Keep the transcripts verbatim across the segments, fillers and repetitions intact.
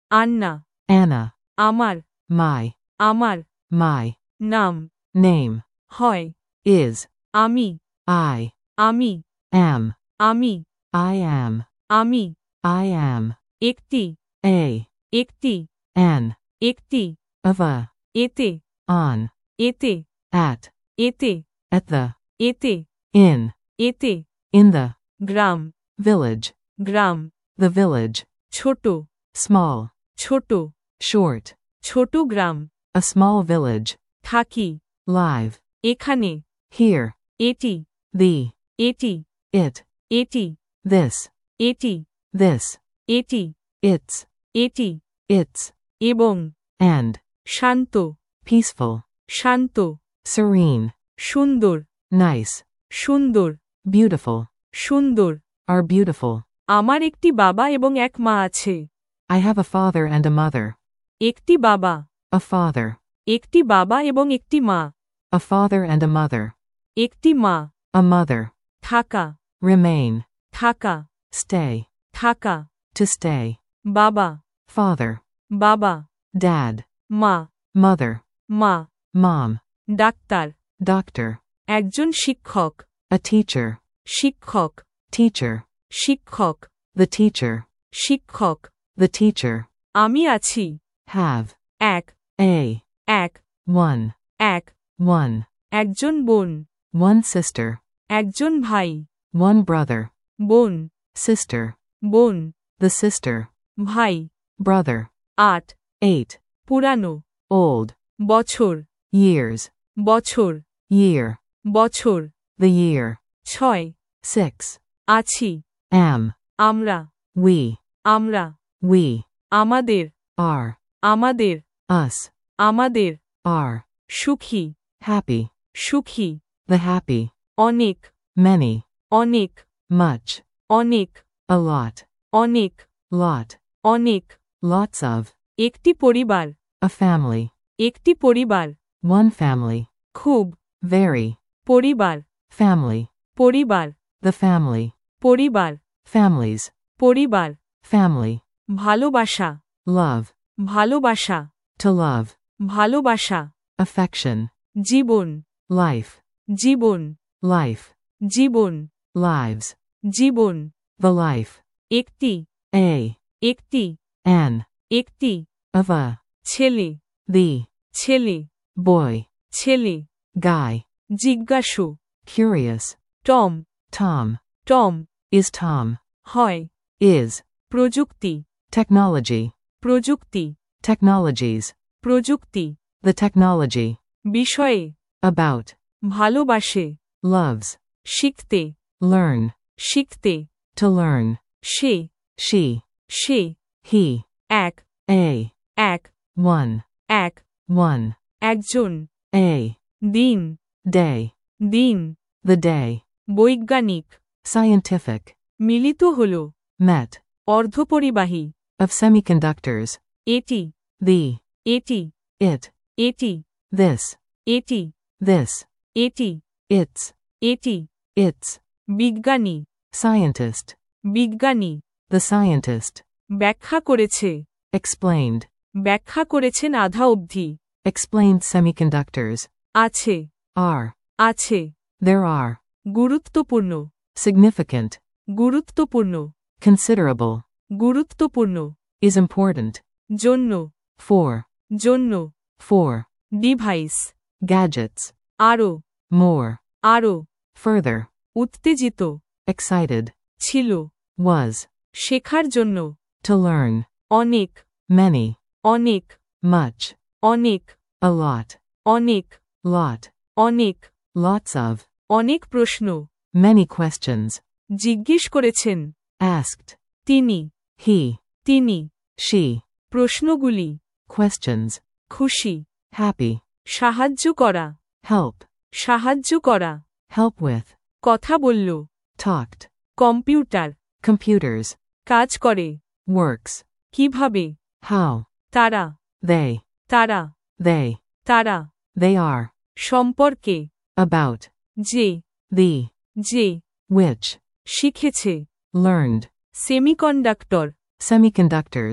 Anna, Anna, আমার, my, আমার, my, নাম, name, হয়, is, আমি, I, আমি, am, আমি, I am, আমি, I am, একটি, a, একটি, an, একটি, of a, এতে, on, এতে, at, এতে, at the, এতে, in, এতে, in the, gram, village, gram, the village, ছোট, small, ছোট, short, ছোট গ্রাম, a small village, থাকি, live, এখানে, here, এটি, the, এটি, it, এটি, this, এটি, this, এটি, its, এটি, its, এবং, and, Shanto, peaceful, Shanto, serene, সুন্দর, nice, সুন্দর, beautiful, সুন্দর, are beautiful. আমার একটি বাবা এবং এক মা আছে। I have a father and a mother. একটি বাবা, A father, একটি বাবা এবং একটি মা, a father and a mother. একটি মা, A mother, থাকা, remain, থাকা, stay, থাকা, to stay. বাবা, Father, বাবা, dad, মা, mother, মা, mom, ডাক্তার, doctor, একজন শিক্ষক, a teacher, শিক্ষক, teacher, শিক্ষক, the teacher, শিক্ষক, the teacher. আমি আছি, Have, এক, a, এক, one, এক, one, একজন বোন, one sister, একজন ভাই, one brother, বোন, sister, বোন, the sister, ভাই, brother. আট, Eight, পুরানো, old, বছর, years, বছর, year, বছর, the year. ছয়, Six, আছি, am, আমরা, we, আমরা, we, আমাদের, are, আমাদের, us, আমাদের, are, সুখী, happy, সুখী, the happy, অনেক, many, অনেক, much, অনেক, a lot, অনেক, lot, অনেক, lots of, একটি পরিবার, a family, একটি পরিবার, one family, খুব, very, পরিবার, family, পরিবার, the family, পরিবার, families, পরিবার, family, ভালোবাসা, love, ভালোবাসা, to love, ভালোবাসা, affection, জীবন, life, জীবন, life, জীবন, lives, জীবন, the life, একটি, a, একটি, an, একটি, of a, ছেলে, the, ছেলে, boy, ছেলে, guy, জিজ্ঞাসু, curious, Tom, Tom, Tom, is Tom, হয়, is, প্রযুক্তি, technology, প্রযুক্তি, technologies, প্রযুক্তি, the technology, বিষয়ে, about, ভালোবাসে, loves, শিখতে, learn, শিখতে, to learn, সে, she, সে, he, এক, a, এক, one, এক, one, একজন, a, দিন, day, দিন, the day, বৈজ্ঞানিক, scientific, মিলিত হল, met, অর্ধপরিবাহী, of semiconductors, এটি, the, এটি, it, এটি, this, এটি, this, এটি, its, এটি, its, বিজ্ঞানী, scientist, বিজ্ঞানী, the scientist, ব্যাখ্যা করেছে, explained, ব্যাখ্যা করেছেন আধা অবধি, explained semiconductors, আছে, are, আছে, there are, গুরুত্বপূর্ণ, significant, গুরুত্বপূর্ণ, considerable, গুরুত্বপূর্ণ, is important, জন্য, for, জন্য, for, ডিভাইস, gadgets, আরও, more, আরও, further, উত্তেজিত, excited, ছিল, was, শেখার জন্য, to learn, অনেক, many, অনেক, much, অনেক, a lot, অনেক, lot, অনেক, lots of, অনেক প্রশ্ন, many questions, জিজ্ঞেস করেছেন, asked, তিনি, he, তিনি, she, প্রশ্নগুলি, questions, খুশি, happy, সাহায্য করা, help, সাহায্য করা, help with, কথা বলল, talked, কম্পিউটার, computers, কাজ করে, works, কিভাবে, how, তারা, they, তারা, they, তারা, they are, সম্পর্কে, about, যে, the, যে, which, শিখেছে, learned, সেমিকন্ডাক্টর, semiconductors,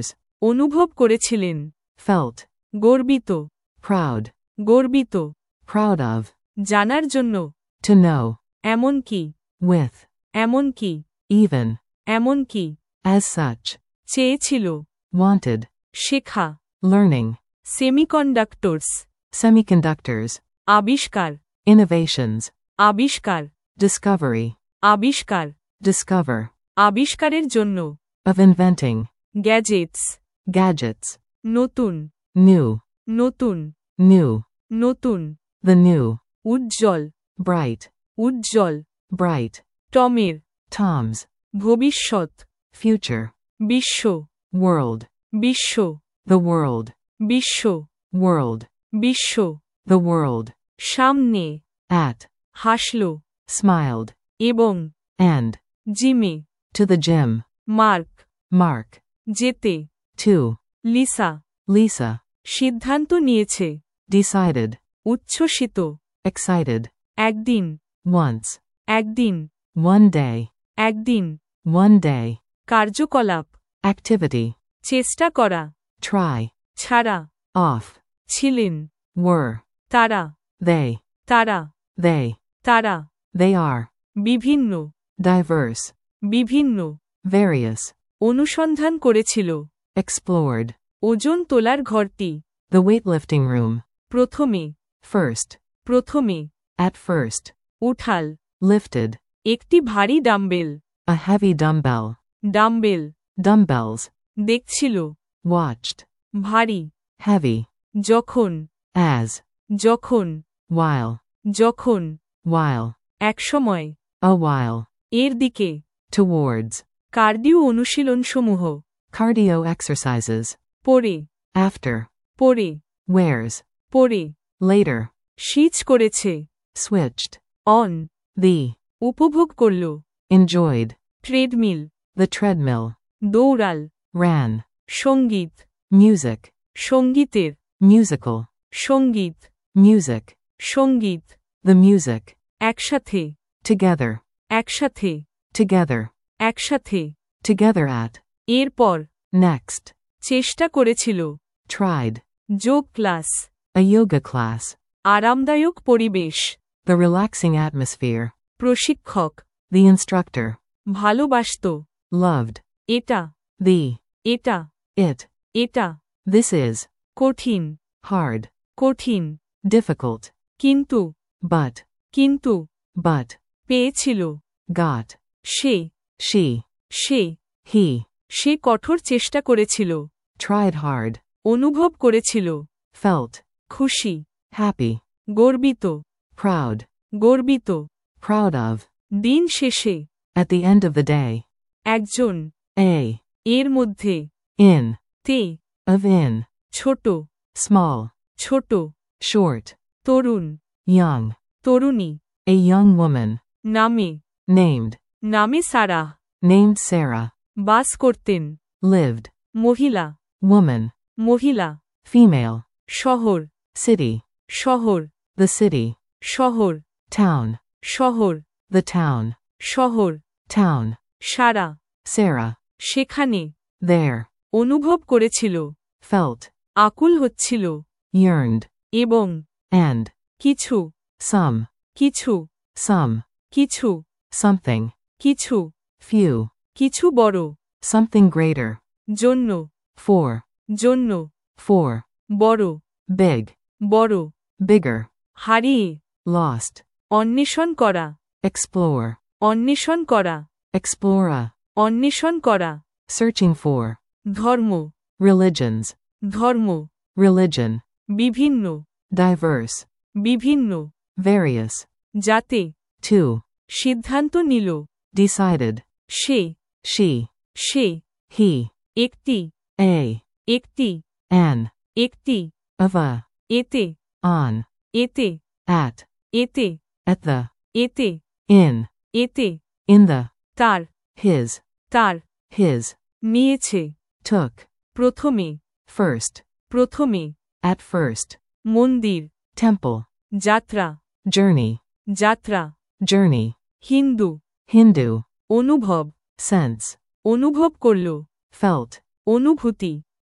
অনুভব করেছিলেন, felt, গর্বিত, proud, গর্বিত, proud of, জানার জন্য, to know, এমনকি, with, এমনকি, even, এমনকি, as such, চেয়েছিল, wanted, শেখা, learning, সেমিকন্ডাক্টরস, semiconductors, আবিষ্কার, innovations, আবিষ্কার, discovery, আবিষ্কার, discover, আবিষ্কারের জন্য, of inventing, গ্যাজেটস, gadgets, নতুন, new, নতুন, new, নতুন, the new, Ujjwal, bright, Ujjwal, bright, টমের, Tom's, ভবিষ্যৎ, future, বিশ্ব, world, বিশ্ব, the world, বিশ্ব, world, বিশ্ব, the world, সামনে, at, হাসল, smiled, এবং, and, জিমে, to the gym, Mark, mark, যেতে, to, লিসা, Lisa, সিদ্ধান্ত নিয়েছে, decided, উচ্ছ্বসিত, excited, একদিন, once, একদিন, one day, একদিন, one day, কার্যকলাপ, activity, চেষ্টা করা, try, ছাড়া, off, ছিলেন, were, তারা, they, তারা, they, তারা, they are, বিভিন্ন, diverse, বিভিন্ন, various, অনুসন্ধান করেছিল, explored, ওজন তোলার ঘরটি, the weightlifting room, প্রথমে, first, প্রথমে, at first, উঠাল, lifted, একটি ভারী dumbbell, a heavy dumbbell, dumbbell, dumbbells, দেখছিল, watched, ভারী, heavy, যখন, as, যখন, while, যখন, while, একসময়, a while, এর দিকে, towards, কার্ডিও অনুশীলনসমূহ, cardio exercises, পরে, after, পরে, wears, পরে, later, সিচ করেছে, switched, অন, the, উপভোগ করল, enjoyed, ট্রেডমিল, the treadmill, দৌড়াল, ran, সঙ্গীত, music, সঙ্গীতের, musical, সঙ্গীত, music, সঙ্গীত, the music, একসাথে, together, একসাথে, together, একসাথে, together at, এরপর, next, চেষ্টা করেছিল, tried, যোগ ক্লাস, a yoga class, আরামদায়ক পরিবেশ, the relaxing atmosphere, প্রশিক্ষক, the instructor, ভালোবাসত, loved, এটা, the, এটা, it, এটা, this is, কঠিন, hard, কঠিন, difficult, কিন্তু, but, কিন্তু, but, পেয়েছিল, got, সে, she, সে, he, সে কঠোর চেষ্টা করেছিল, tried hard, অনুভব করেছিল, felt, খুশি, happy, গর্বিত, proud, গর্বিত, proud of, দিন শেষে, at the end of the day, একজন, a, এর মধ্যে, in, তে, of in, ছোট, small, ছোট, short, তরুণ, young, তরুণী, a young woman, নামে, named, নামে সারাহ, named Sarah, বাস করতেন, lived, মহিলা, woman, মহিলা, female, শহর, city, শহর, the city, শহর, town, শহর, the town, শহর, town, সারা, Sarah, সেখানে, there, অনুভব করেছিল, felt, আকুল হচ্ছিল, yearned, এবং, and, কিছু, some, কিছু, some, কিছু, something, কিছু, few, কিছু বড়, something greater, জন্য, for, জন্য, for, বড়, big, বড়, bigger, হারিয়ে, lost, অন্বেষণ করা, explore, অন্বেষণ করা, explora, অন্বেষণ করা, searching for, ধর্ম, religions, ধর্ম, religion, বিভিন্ন, diverse, বিভিন্ন, various, যাতে, to, সিদ্ধান্ত নিল, decided, সে, she, সে, he, একটি, a, একটি, an, একটি, of a, এতে, on, এতে, at, এতে, at the, এতে, in, এতে, in the, তার, his, তার, his, নিয়েছে, took, প্রথমে, first, প্রথমে, at first, মন্দির, temple, যাত্রা, journey, যাত্রা, journey, হিন্দু, Hindu, অনুভব, sense, অনুভব করল, felt, অনুভূতি,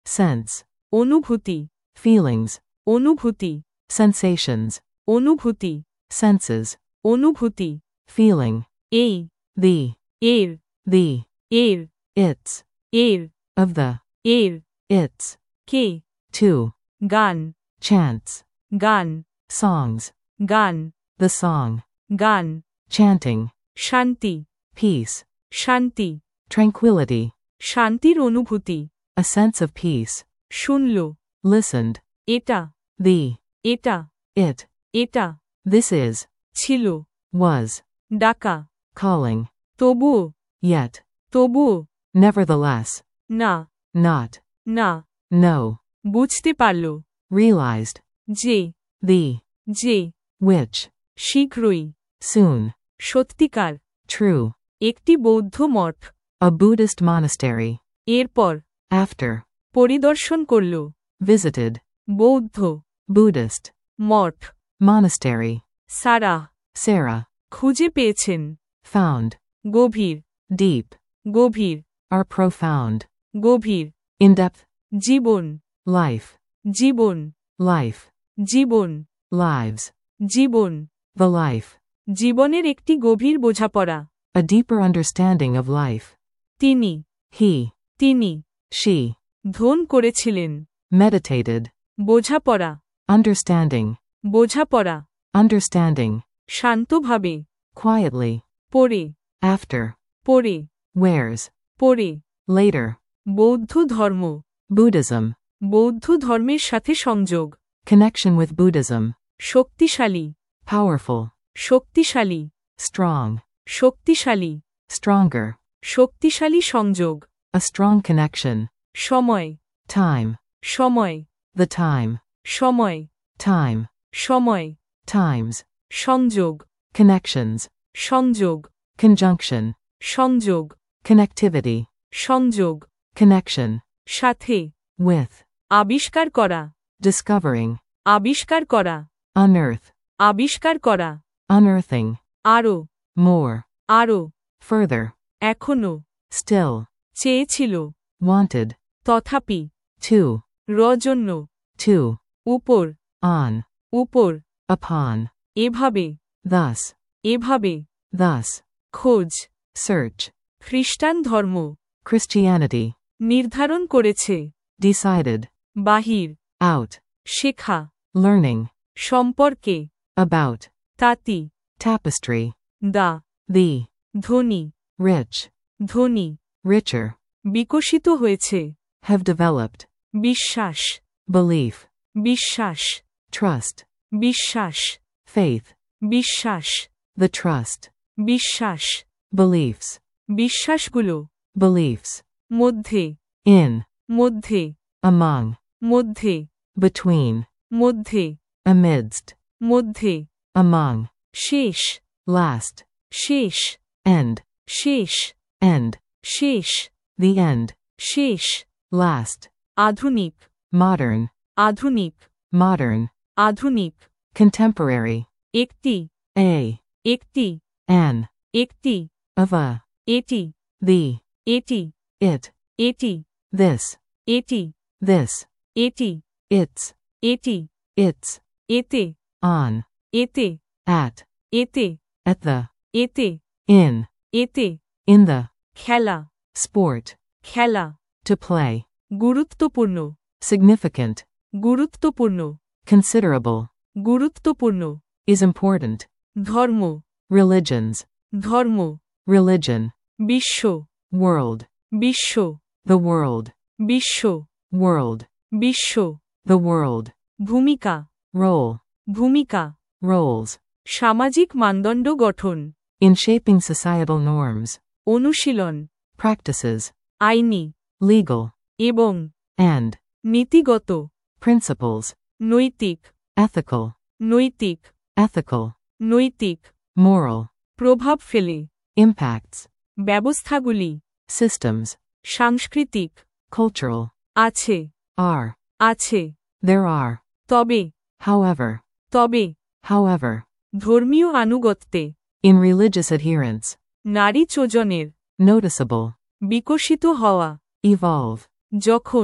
sense, অনুভূতি, feelings, অনুভূতি, sensations, অনুভূতি, senses, অনুভূতি, feeling, এই, the, এর, the, এর, its, এর, of the, এর, its, কে, to, গান, chants, গান, songs, গান, the song, গান, chanting, শান্তি, peace, শান্তি, tranquility, শান্তির অনুভূতি, a sense of peace, শুনল, listened, এটা, the, এটা, it, এটা, this is, ছিল, was, ডাকা, calling, তবুও, yet, তবুও, nevertheless, না, not, না, no, বুঝতে পারল, realized, যে, the, যে, which, শীঘ্রই, soon, সত্যিকার, true, একটি বৌদ্ধ মঠ, a Buddhist monastery, এরপর, after, পরিদর্শন করল, visited, বৌদ্ধ, Buddhist, মঠ, monastery, সারা, Sarah, খুঁজে পেয়েছেন, found, গভীর, deep, গভীর, are profound, গভীর, in-depth, জীবন, life, জীবন, life, জীবন, lives, জীবন, the life, জীবনের একটি গভীর বোঝাপড়া, a deeper understanding of life, তিনি, he, তিনি, she, ধ্যান করেছিলেন, meditated, বোঝাপড়া, understanding, বোঝাপড়া, understanding, শান্তভাবে, quietly, পড়ে, after, পড়ে, wears, পড়ে, later, বৌদ্ধ ধর্ম, Buddhism, বৌদ্ধ ধর্মের সাথে সংযোগ, connection with Buddhism, শক্তিশালী, powerful, শক্তিশালী, strong, শক্তিশালী, stronger, শক্তিশালী সংযোগ, a strong connection, সময়, time, সময়, the time, সময়, time, সময়, times, সংযোগ, connections, সংযোগ, conjunction, সংযোগ, connectivity, সংযোগ, connection, সাথে, with, আবিষ্কার করা, discovering, আবিষ্কার করা, unearth, আবিষ্কার করা, unearthing, আরও, more, আরও, further, এখনো, still, চেয়েছিল, wanted, তথাপি, to, রজন্য, to, উপর, on, উপর, upon, এভাবে, thus, এভাবে, thus, খোঁজ, search, খ্রিস্টান ধর্ম, Christianity, নির্ধারণ করেছে, decided, বাহির, out, শেখা, learning, সম্পর্কে, about, তাতি, tapestry, দা, the, ধনী, rich, ধনী, richer, বিকশিত হয়েছে, have developed, বিশ্বাস, belief, বিশ্বাস, trust, বিশ্বাস, faith, বিশ্বাস, the trust, বিশ্বাস, beliefs, বিশ্বাসগুলো, beliefs, মধ্যে, in, মধ্যে, among, মধ্যে, between, মধ্যে, amidst, মধ্যে, among, শেষ, last, শেষ, end, শেষ, end, শেষ, the end, শেষ, last, আধুনিক, modern, আধুনিক, modern, আধুনিক, contemporary, একটি, a, একটি, an, একটি, of a, এটি, the, এটি, it, এটি, this, এটি, this, এটি, its, এটি, its, এতে, on, এতে, at, এতে, at the, এতে, in, এতে, in the, খেলা, sport, খেলা, to play, গুরুত্বপূর্ণ, significant, গুরুত্বপূর্ণ, considerable, গুরুত্বপূর্ণ, is important, ধর্ম, religions, ধর্ম, religion, বিশ্ব, world, বিশ্ব, the world, বিশ্ব, world, বিশ্ব, the world, ভূমিকা, role, ভূমিকা, roles, সামাজিক মানদণ্ড গঠন, in shaping societal norms, অনুশীলন, practices, আইনি, legal, এবং, and, নীতিগত, principles, নৈতিক, ethical, নৈতিক, ethical, নৈতিক, moral, প্রভাব ফেলে, impacts, ব্যবস্থাগুলি, systems, সাংস্কৃতিক, cultural, আছে, are, আছে, there are, তবে, however, তবে, however, ধর্মীয় আনুগত্যে, in religious adherence, নারী চোজনের, noticeable, বিকশিত হওয়া, evolve, যখন,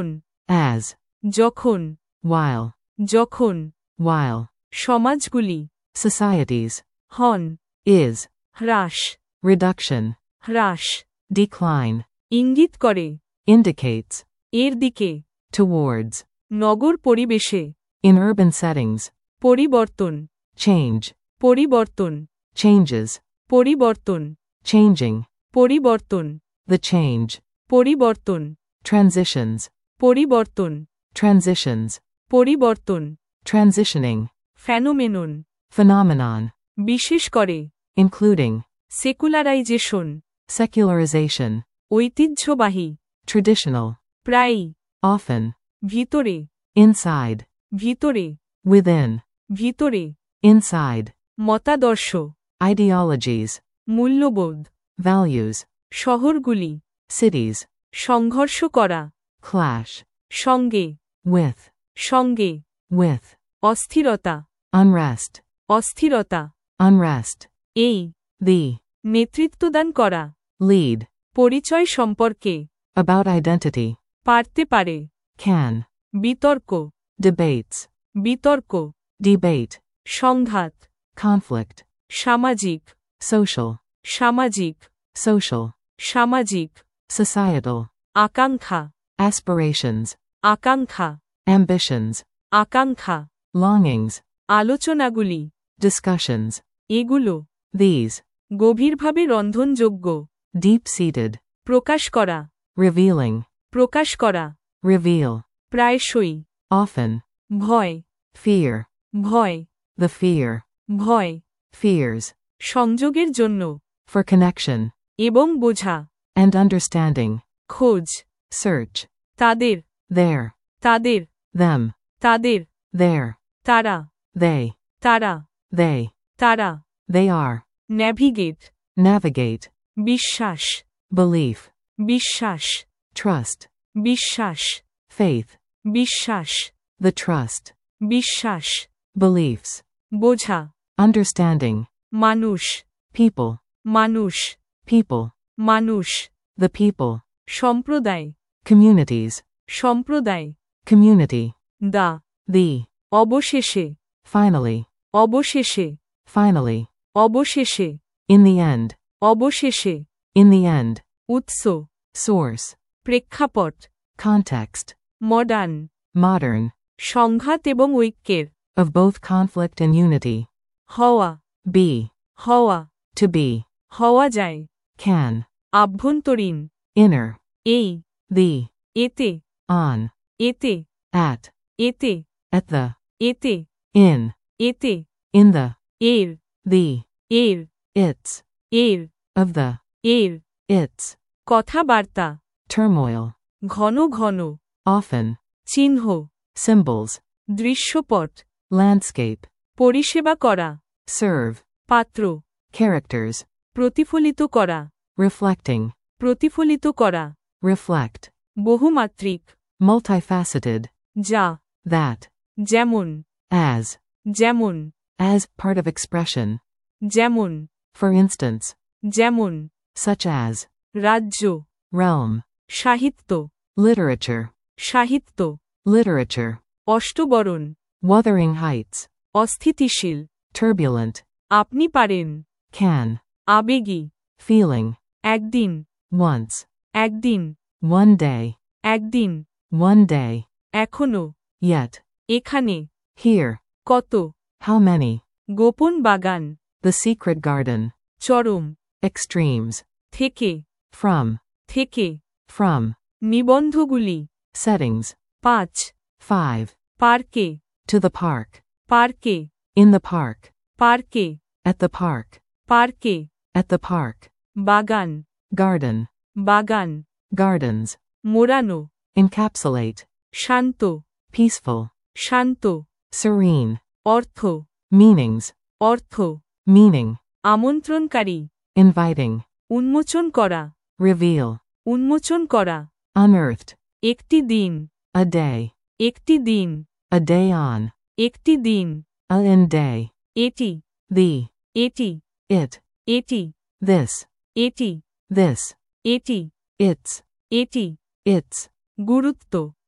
as, যখন while, যখন while, সমাজগুলি societies, হন is, হ্রাস reduction, হ্রাস decline, ইঙ্গিত করে indicates, এর দিকে towards, নগর পরিবেশে in urban settings, পরিবর্তন change, পরিবর্তন changes, পরিবর্তন changing, পরিবর্তন the change, পরিবর্তন transitions, পরিবর্তন transitions, পরিবর্তন transitioning, ফেনোমেনন phenomenon, বিশেষ করে including, সেকুলারাইজেশন secularization, ঐতিহ্যবাহী traditional, প্রায়ই often, ভিতরে inside, ভিতরে within, ভিতরে inside, মতাদর্শ ideologies, মূল্যবোধ values, শহরগুলি cities, সংঘর্ষ করা clash, সঙ্গে with, সঙ্গে with, অস্থিরতা unrest, অস্থিরতা unrest, এই the, নেতৃত্বদান করা lead, পরিচয় সম্পর্কে about identity, পারতে পারে can, বিতর্ক debates, বিতর্ক debate, সংঘাত conflict, সামাজিক social, সামাজিক social, সামাজিক societal, আকাঙ্ক্ষা aspirations, আকাঙ্ক্ষা ambitions, আকাঙ্ক্ষা longings, আলোচনাগুলি discussions, এগুলো these, গভীরভাবে রন্ধনযোগ্য deep-seated, প্রকাশ করা revealing, প্রকাশ করা reveal, প্রায়শই often, ভয় fear, ভয় the fear, ভয় fears, সংযোগের জন্য for connection, এবং বোঝা and understanding, খোঁজ search, তাদের there, তাদের them, তাদের there, তারা they, তারা they, তারা they are, ন্যাভিগেট navigate, বিশ্বাস belief, বিশ্বাস trust, বিশ্বাস faith, বিশ্বাস the trust, বিশ্বাস beliefs, বোঝা understanding, মানুষ people, মানুষ people, মানুষ the people, সম্প্রদায় communities, সম্প্রদায় community, দা the, অবশেষে finally, অবশেষে finally, অবশেষে in the end, অবশেষে in the end, উৎস source, প্রেক্ষাপট context, মডার্ন modern, সংঘাত এবং ঐক্যের of both conflict and unity, হওয়া be, হওয়া to be, হওয়া যায় can, আভ্যন্তরীণ inner, এই the, এতে on, এতে at, এতে at the, এতে in, এতে in the, এর the, এর its, এর of the, এর its, কথাবার্তা turmoil, ঘন ঘন often, চিহ্ন symbols, দৃশ্যপট landscape, পরিষেবা করা serve, পাত্র characters, প্রতিফলিত করা reflecting, প্রতিফলিত করা reflect, বহুমাত্রিক multifaceted, যা that, যেমন as, যেমন as, part of expression, যেমন for instance, যেমন such as, রাজ্য realm, সাহিত্য literature, সাহিত্য literature, অষ্টবরণ wuthering heights, অস্থিতিশীল turbulent, আপনি পারেন can, আবেগী feeling, একদিন once, একদিন one day, একদিন one day, এখনো yet, এখানে here, কত how many, গোপন বাগান the secret garden, চরম extremes, থেকে from, থেকে from, নিবন্ধগুলি settings, পাঁচ five, পার্কে to the park, পার্কে in the park, পার্কে at the park, পার্কে at the park, বাগান garden, বাগান gardens, মোড়ানো encapsulate, শান্ত peaceful, শান্ত serene, অর্থ meanings, অর্থ meaning, আমন্ত্রণকারী inviting, উন্মোচন করা reveal, উন্মোচন করা unearthed, একটি দিন a day, একটি দিন a day on, একটি দিন a in day, এটি the, এটি it, এটি this, এটি this, এটি its, এটি its, গুরুত্ব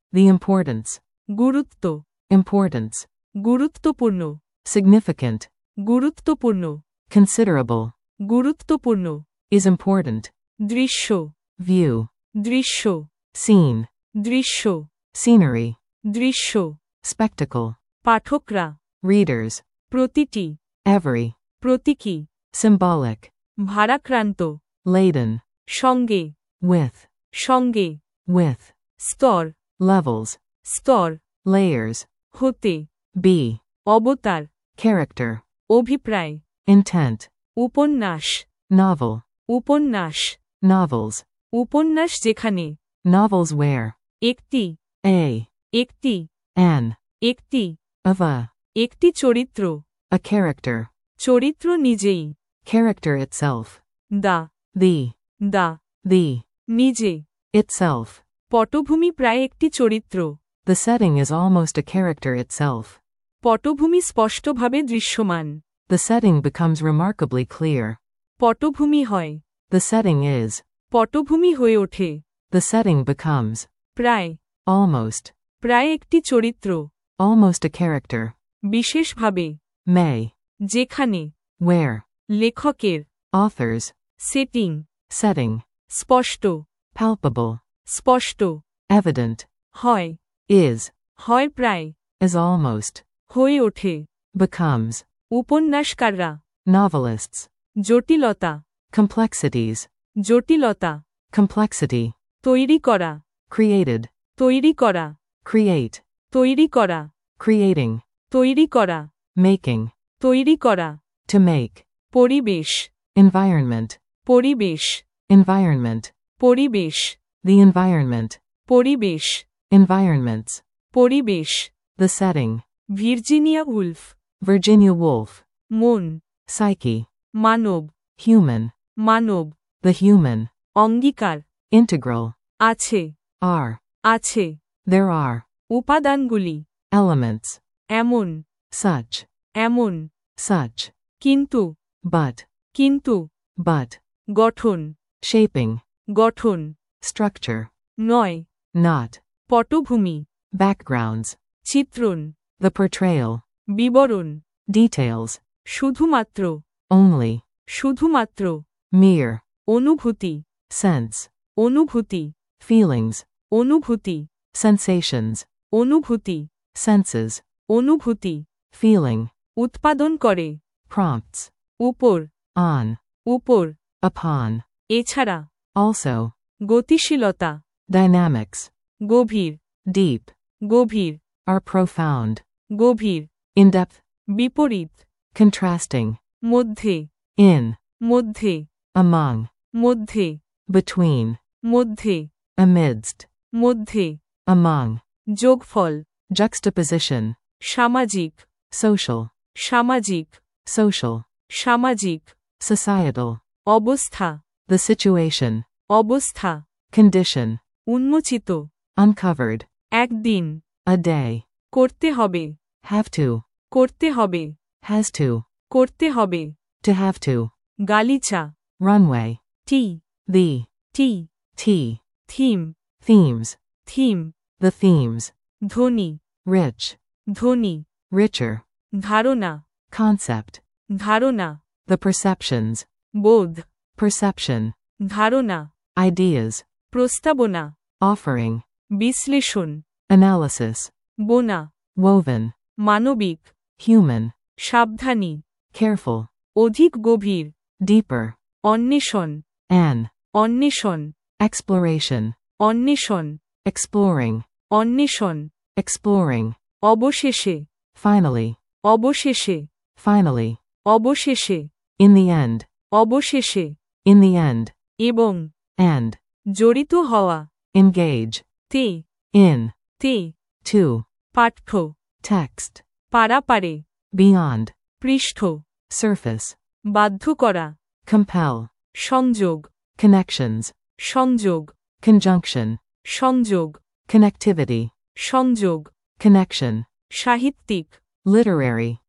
The importance. গুরুত্ব, Importance. গুরুত্বপূর্ণ, Significant. গুরুত্বপূর্ণ, Considerable. গুরুত্বপূর্ণ, Is important. দৃশ্য, View. দৃশ্য, Scene. দৃশ্য, Scenery. দৃশ্য, Spectacle. পাঠকরা, Readers. প্রতিটি, Every. প্রতীকী, Symbolic. ভারাক্রান্ত, Laden. সঙ্গে, With. সঙ্গে, With. স্তর, Levels. স্তর, Layers. হতে, Be. অবতার, Character. অভিপ্রায়, Intent. উপন্যাস, Novel. উপন্যাস, Novels. উপন্যাস যেখানে, Novels where. একটি, A. একটি, An. একটি, Of a. একটি চরিত্র, A character. চরিত্র নিজেই, Character itself. The, The. The, The. নিজে, Itself. পটভূমি প্রায় একটি চরিত্র, The setting is almost a character itself. পটভূমি স্পষ্টভাবে দৃশ্যমান, The setting becomes remarkably clear. পটভূমি হয়, The setting is. পটভূমি হয়ে ওঠে, The setting becomes. প্রায়, Almost. প্রায় একটি চরিত্র, Almost a character. বিশেষভাবে, May. যেখানে, Where. লেখকের, Authors. Setting, Setting. স্পষ্ট, Palpable. স্পষ্ট, Evident. হয়, Is. হয় প্রায়, Is almost. হয়ে ওঠে, Becomes. উপন্যাসকাররা, Novelists. জটিলতা, Complexities. জটিলতা, Complexity. তৈরি করা, Created. তৈরি করা, Create. তৈরি করা, Creating. তৈরি করা, Making. তৈরি করা, To make. পরিবেশ, Environment. পরিবেশ, Environment. পরিবেশ, The environment. পরিবেশ, Environments. পরিবেশ, The setting. Virginia Woolf, Virginia Woolf. মন, Psyche. মানব, Human. মানব, The human. অঙ্গীকার, Integral. আছে, Are. আছে, There are. উপাদানগুলি, Elements. এমন, Such. এমন, Such. কিন্তু, But. কিন্তু, But. গঠন, Shaping. গঠন, Structure. নয়, Not. পটভূমি, Backgrounds. চিত্রণ, The portrayal. বিবরণ, Details. শুধুমাত্র, Only. শুধুমাত্র, Mere. অনুভূতি, Sense. অনুভূতি, Feelings. অনুভূতি, Sensations. অনুভূতি, Senses. অনুভূতি, Feeling. উৎপাদন করে, Prompts. উপর, On. উপর, Upon. এছাড়া, Also. গতিশীলতা, Dynamics. গভীর, Deep. গভীর, Are profound. গভীর, In depth. বিপরীত, Contrasting. মধ্যে, In. মধ্যে, Among. মধ্যে, Between. মধ্যে, Amidst. মধ্যে, Among. যোগফল, Juxtaposition. সামাজিক, Social. সামাজিক, Social. সামাজিক, Societal. অবস্থা, The situation. অবস্থা, Condition. উন্মোচিত, Uncovered. একদিন, A day. করতে হবে, Have to. করতে হবে, Has to. করতে হবে, To have to. গালিচা, Runway. টি, The. T, T. Theme, Themes. Theme, The themes. ধ্বনি, Rich. ধ্বনি, Richer. ধারণা, Concept. ধারণা, The perceptions. বোধ, Perception. ধারণা, Ideas. প্রস্তাবনা, Offering. বিশ্লেষণ, Analysis. বোনা, Woven. মানবিক, Human. সাবধানী, Careful. অধিক গভীর, Deeper. অন্বেষণ, An. অন্বেষণ, Exploration. অন্বেষণ, Exploring. অন্বেষণ, Exploring. অবশেষে, Finally. অবশেষে, Finally. অবশেষে, In the end. অবশেষে, In the end. এবং, And. জড়িত হওয়া, Engage. তে, In. তে, To. পাঠ্য, Text. পারাপারে, Beyond. পৃষ্ঠ, Surface. বাধ্য করা, Compel. সংযোগ, Connections. সংযোগ, Conjunction. সংযোগ, Connectivity. সংযোগ, Connection. সাহিত্যিক, Literary.